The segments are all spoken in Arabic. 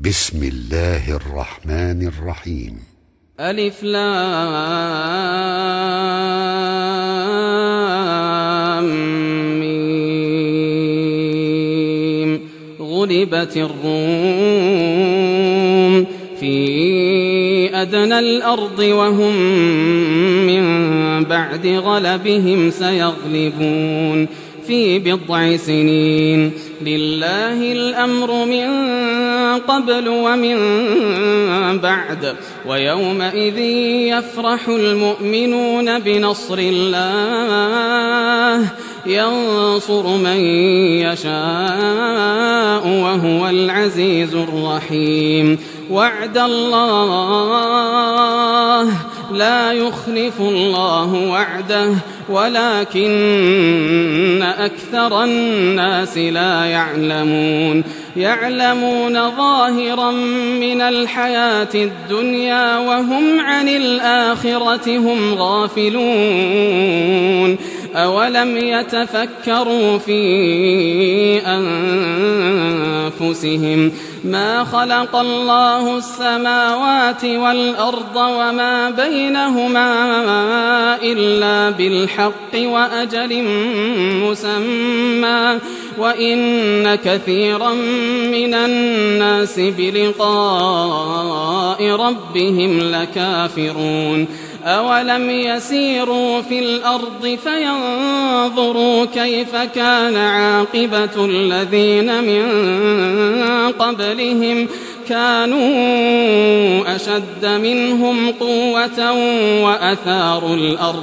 بسم الله الرحمن الرحيم. ألف لام ميم. غلبت الروم في أدنى الأرض وهم من بعد غلبهم سيغلبون في بضع سنين. لله الأمر من قبل ومن بعد، ويومئذ يفرح المؤمنون بنصر الله ينصر من يشاء وهو العزيز الرحيم. وعد الله لا يخلف الله وعده ولكن أكثر الناس لا يعلمون ظاهرا من الحياة الدنيا وهم عن الآخرة هم غافلون. أولم يتفكروا في أنفسهم ما خلق الله السماوات والأرض وما بينهما إلا بالحق وأجل مسمى وإن كثيرا من الناس بلقاء ربهم لكافرون. أولم يسيروا في الأرض فينظروا كيف كان عاقبة الذين من قبلهم كانوا أشد منهم قوة وأثاروا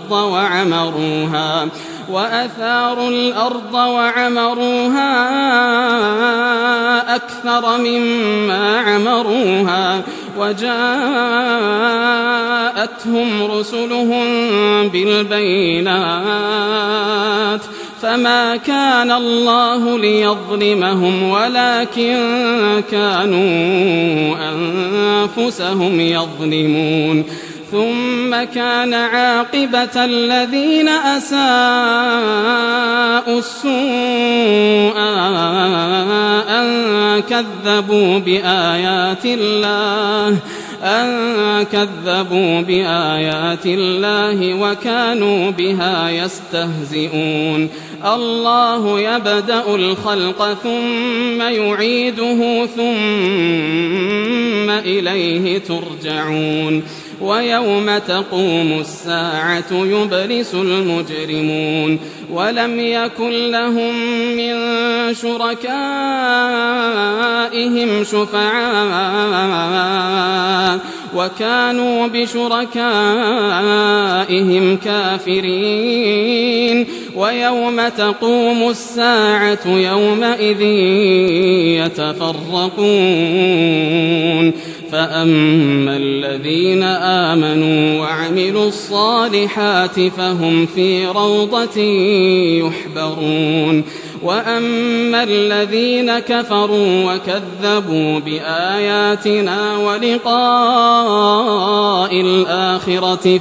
الأرض وعمروها أكثر مما عمروها وجاءتهم رسلهم بالبينات فما كان الله ليظلمهم ولكن كانوا أنفسهم يظلمون. ثم كان عاقبة الذين أساءوا السوء أن كذبوا بآيات الله وكانوا بها يستهزئون. الله يبدأ الخلق ثم يعيده ثم إليه ترجعون. ويوم تقوم الساعة يبلس المجرمون ولم يكن لهم من شركائهم شفعاء وكانوا بشركائهم كافرين. ويوم تقوم الساعة يومئذ يتفرقون. فأما الذين آمنوا وعملوا الصالحات فهم في روضة يحبرون. وأما الذين كفروا وكذبوا بآياتنا ولقاء الآخرة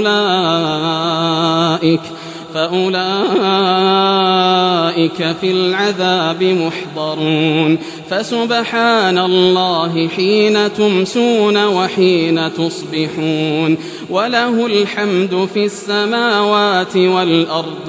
فأولئك في العذاب محضرون. فسبحان الله حين تمسون وحين تصبحون وله الحمد في السماوات والأرض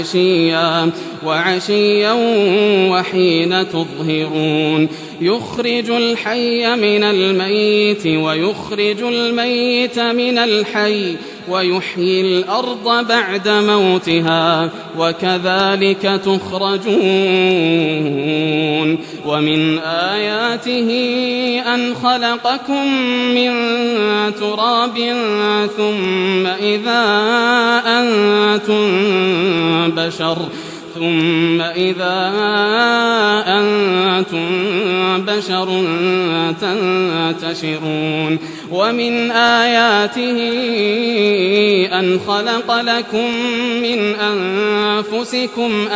وعشيا وحين تظهرون. يخرج الحي من الميت ويخرج الميت من الحي ويحيي الأرض بعد موتها وكذلك تخرجون. ومن آياته أن خلقكم من تراب ثم إذا أنتم بشر تنتشرون. ومن آياته أن خلق لكم من أنفسكم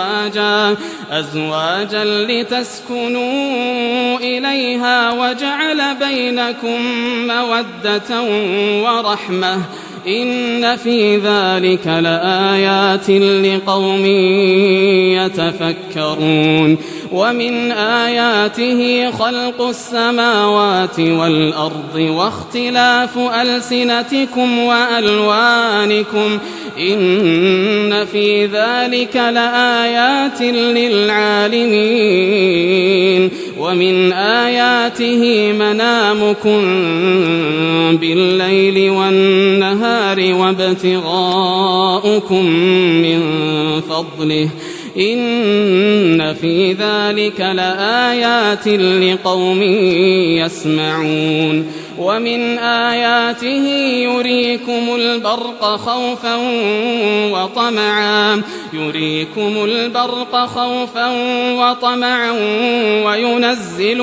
أزواجا لتسكنوا إليها وجعل بينكم مودة ورحمة إن في ذلك لآيات لقوم يتفكرون ومن آياته خلق السماوات والأرض واختلاف ألسنتكم وألوانكم إن في ذلك لآيات للعالمين ومن آياته منامكم بالليل والنهار وابتغاؤكم من فضله إن في ذلك لآيات لقوم يسمعون ومن آياته يريكم البرق خوفا وطمعا وينزل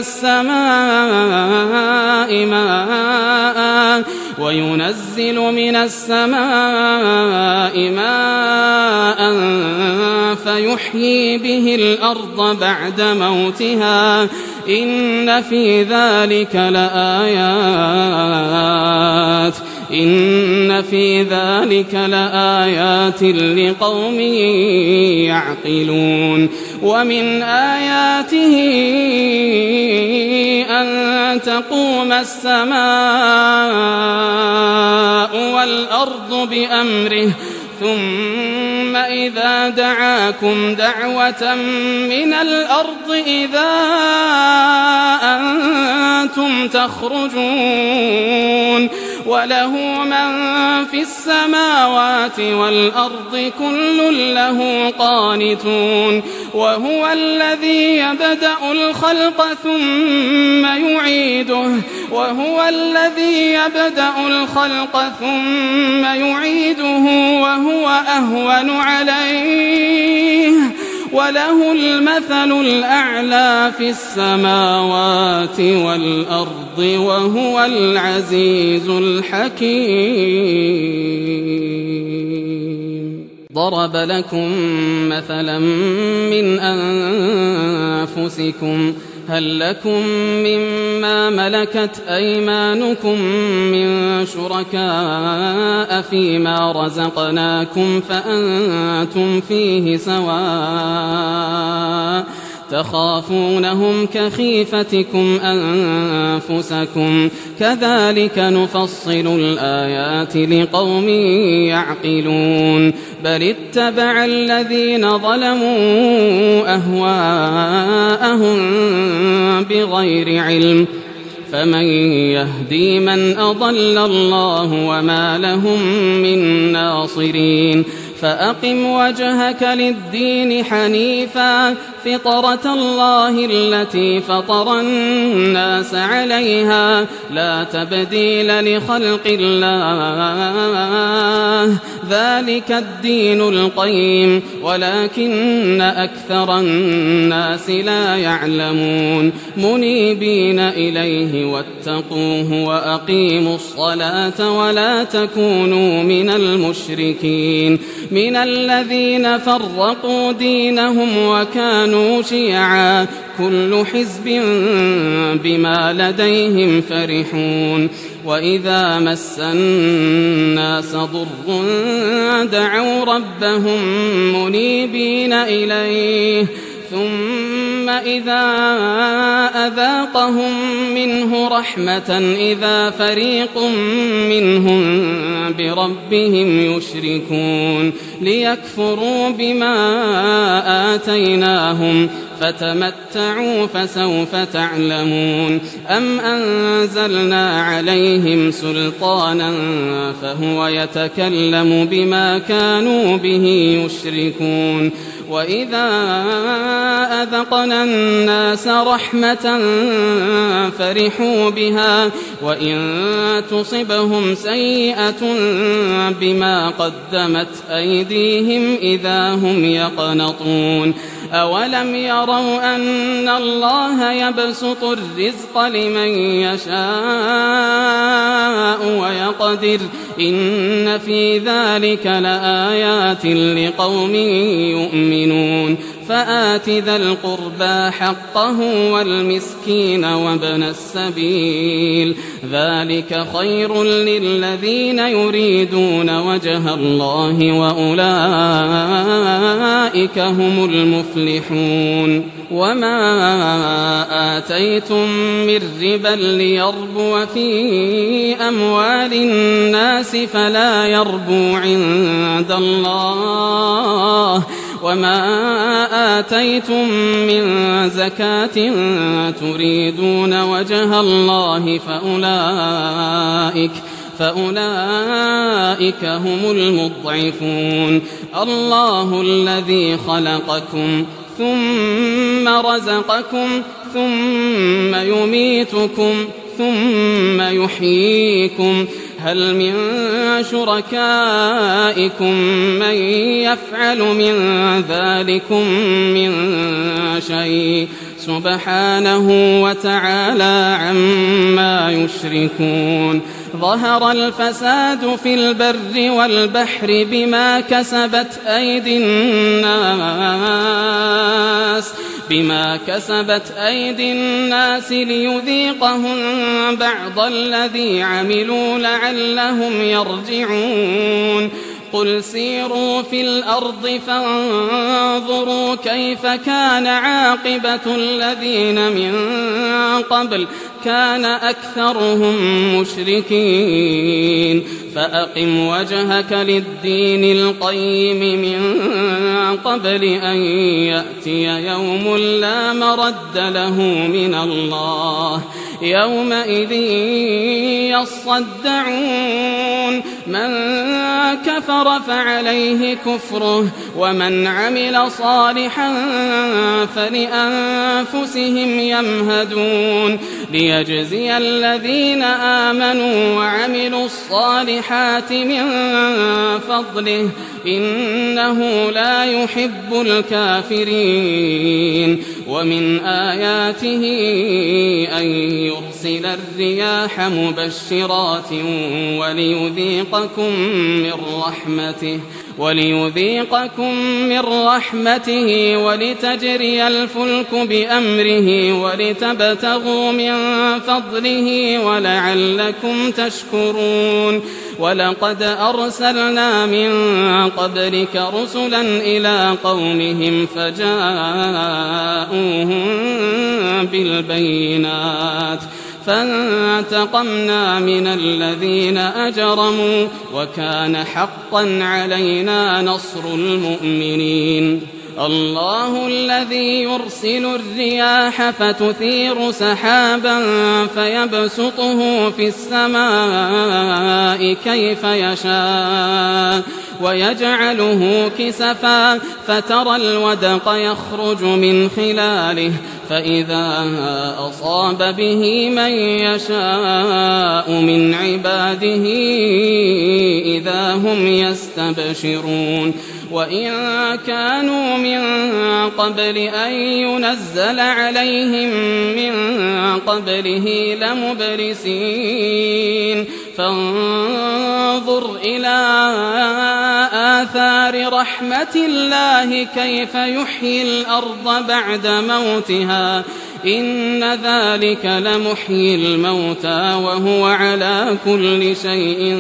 من السماء ماء فيحيي به الأرض بعد موتها إن في ذلك لآيات لقوم يعقلون ومن آياته أن تقوم السماء والأرض بأمره ثم إذا دعاكم دعوة من الأرض إذا أنتم تخرجون وله من في السماوات والأرض كل له قانتون وهو الذي يبدأ الخلق ثم يعيده وهو أهون عليه وله المثل الأعلى في السماوات والأرض وهو العزيز الحكيم ضرب لكم مثلا من أنفسكم هل لكم مما ملكت أيمانكم من شركاء فيما رزقناكم فأنتم فيه سواء تخافونهم كخيفتكم أنفسكم كذلك نفصل الآيات لقوم يعقلون بل اتبع الذين ظلموا أهواءهم بغير علم فمن يهدي من أضل الله وما لهم من ناصرين فأقم وجهك للدين حنيفا فطرة الله التي فطر الناس عليها لا تبديل لخلق الله ذلك الدين القيم ولكن أكثر الناس لا يعلمون منيبين إليه واتقوه وأقيموا الصلاة ولا تكونوا من المشركين من الذين فرقوا دينهم وكانوا شيعا كل حزب بما لديهم فرحون وإذا مس الناس ضر دعوا ربهم منيبين إليه ثم إذا أذاقهم منه رحمة إذا فريق منهم بربهم يشركون ليكفروا بما آتيناهم فتمتعوا فسوف تعلمون أم أنزلنا عليهم سلطانا فهو يتكلم بما كانوا به يشركون وإذا أذقنا الناس رحمة فرحوا بها وإن تصبهم سيئة بما قدمت أيديهم إذا هم يقنطون أولم يروا أن الله يبسط الرزق لمن يشاء ويقدر إن في ذلك لآيات لقوم يؤمنون فآت ذا القربى حقه والمسكين وابن السبيل ذلك خير للذين يريدون وجه الله وأولئك هم المفلحون وما آتيتم من ربا ليربو في أموال الناس فلا يربو عند الله وما آتيتم من زكاة تريدون وجه الله فأولئك هم المضعفون الله الذي خلقكم ثم رزقكم ثم يميتكم ثم يحييكم هل من شركائكم من يفعل من ذلكم من شيء سبحانه وتعالى عما يشركون ظهر الفساد في البر والبحر بما كسبت أيدي الناس ليذيقهم بعض الذي عملوا لعلهم يرجعون قل سيروا في الأرض فانظروا كيف كان عاقبة الذين من قبل كان أكثرهم مشركين فأقم وجهك للدين القيم من قبل أن يأتي يوم لا مرد له من الله يومئذ يصدعون من كفر فعليه كفره ومن عمل صالحا فلأنفسهم يمهدون ليجزي الذين آمنوا وعملوا الصالحات من فضله إنه لا يحب الكافرين ومن آياته أن يرسل الرياح مبشرات وليذيقكم من رحمته ولتجري الفلك بأمره ولتبتغوا من فضله ولعلكم تشكرون ولقد أرسلنا من قبلك رسلا إلى قومهم فجاءوهم بالبينات فانتقمنا من الذين أجرموا وكان حقا علينا نصر المؤمنين الله الذي يرسل الرياح فتثير سحابا فيبسطه في السماء كيف يشاء ويجعله كسفا فترى الودق يخرج من خلاله فإذا أصاب به من يشاء من عباده إذا هم يستبشرون وإن كانوا من قبل أن ينزل عليهم من قبله لمبلسين فانظر إلى آثار رحمة الله كيف يحيي الأرض بعد موتها إن ذلك لمحيي الموتى وهو على كل شيء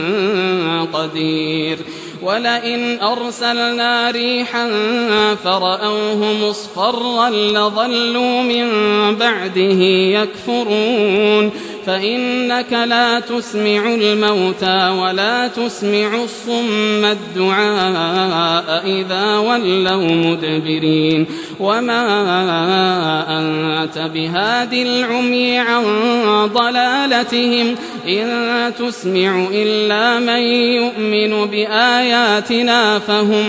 قدير ولئن أرسلنا ريحا فرأوه مصفرا لظلوا من بعده يكفرون فإنك لا تسمع الموتى ولا تسمع الصم الدعاء إذا ولوا مدبرين وما أنت بهاد العمي عن ضلالتهم إن تسمع إلا من يؤمن بآياتنا فهم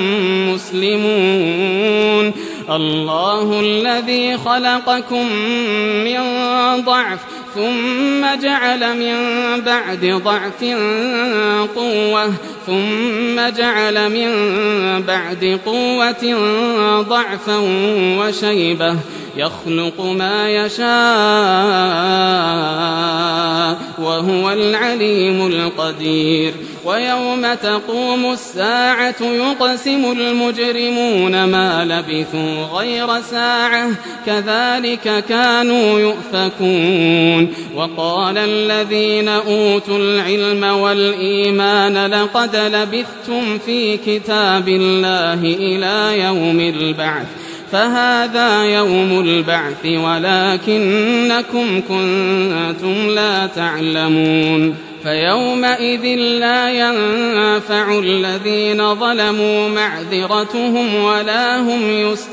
مسلمون الله الذي خلقكم من ضعف ثم جعل من بعد ضعف قوة ثم جعل من بعد قوة ضعفا وشيبة يخلق ما يشاء وهو العليم القدير ويوم تقوم الساعة يقسم المجرمون ما لبثوا غير ساعة كذلك كانوا يؤفكون وقال الذين أوتوا العلم والإيمان لقد لبثتم في كتاب الله إلى يوم البعث فهذا يوم البعث ولكنكم كنتم لا تعلمون فيومئذ لا ينفع الذين ظلموا معذرتهم ولا هم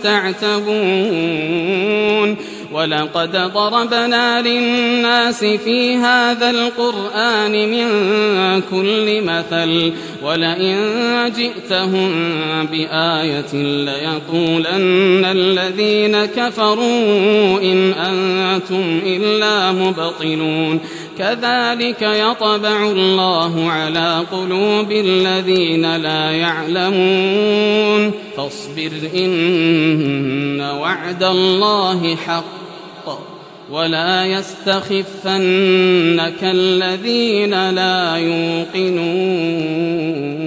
يستعتبون ولقد ضربنا للناس في هذا القرآن من كل مثل ولئن جئتهم بآية ليقولن الذين كفروا إن أنتم إلا مبطلون كذلك يطبع الله على قلوب الذين لا يعلمون فاصبر إن وعد الله حق ولا يستخفنك الذين لا يوقنون